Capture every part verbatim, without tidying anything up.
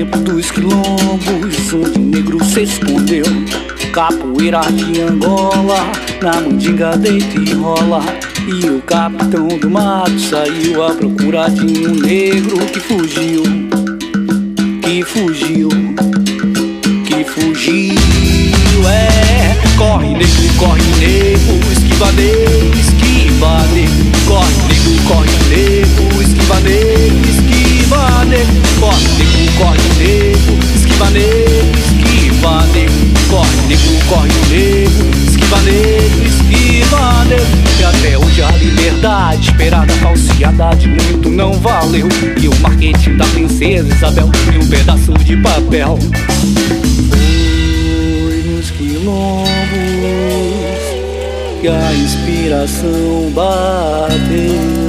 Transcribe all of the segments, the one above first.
tempo dos quilombos, onde o negro se escondeu. Capoeira de Angola, na mandinga deita e rola. E o capitão do mato saiu à procura de um negro que fugiu, que fugiu, que fugiu. É, corre negro, corre negro, esquiva negro, esquiva negro. Corre negro, corre negro, esquiva negro, esquiva negro. Corre negro, corre negro, esquiva negro, esquiva negro. Corre negro, corre negro, esquiva negro, esquiva negro. E até hoje a liberdade esperada, falseada de muito não valeu. E o marketing da princesa Isabel e um pedaço de papel. Foi nos quilombos que a inspiração bateu.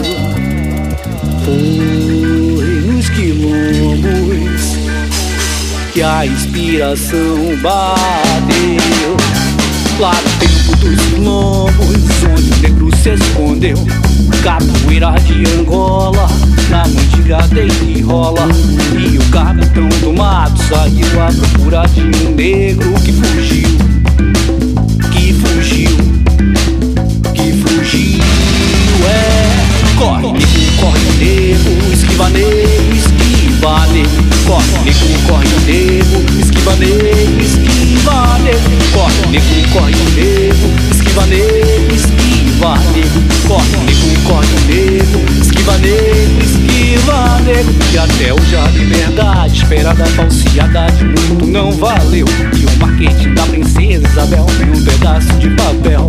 Foi nos quilombos que a inspiração bateu. Lá no tempo dos quilombos, onde o negro se escondeu. Capoeira de Angola, na mandinga deita e rola. E o capitão do mato saiu à procura de um negro que fugiu, que fugiu, que fugiu. É, corre negro, corre negro, esquiva negro, esquiva negro. Corre negro, corre negro, esquiva negro, esquiva negro. Corre negro, corre negro, esquiva negro, esquiva negro. Corre negro, corre negro, esquiva negro, esquiva negro. E até hoje a liberdade esperada, falseada de muito não valeu. E o marketing da princesa Isabel em um pedaço de papel.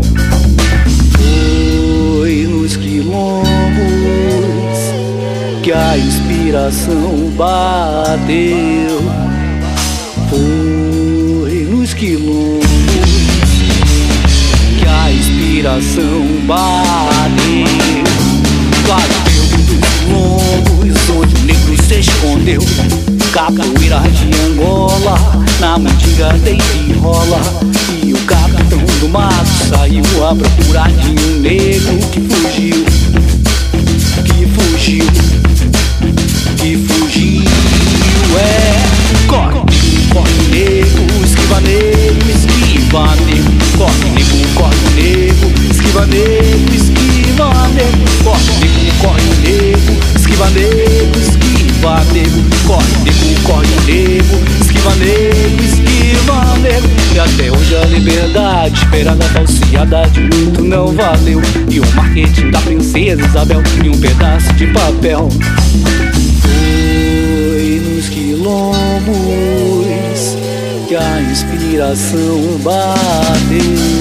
Foi nos quilombos que a inspiração bateu. Foi nos quilombos que a inspiração bateu. Lá no tempo dos quilombos, onde o negro se escondeu. Capoeira de Angola, na mandinga deita e rola. E o capitão do mato saiu à procura de um negro que fugiu, que fugiu, que fugiu. É, corre negro, corre negro, esquiva negro, esquiva negro. Corre negro, corre negro, esquiva negro, esquiva negro. Corre negro, corre negro, esquiva negro, esquiva negro. Corre negro, corre negro, esquiva negro, esquiva negro. E até hoje a liberdade esperada, falseada de muito não valeu. E o marketing da princesa Isabel em um pedaço de papel. Foi nos quilombos que a inspiração bateu.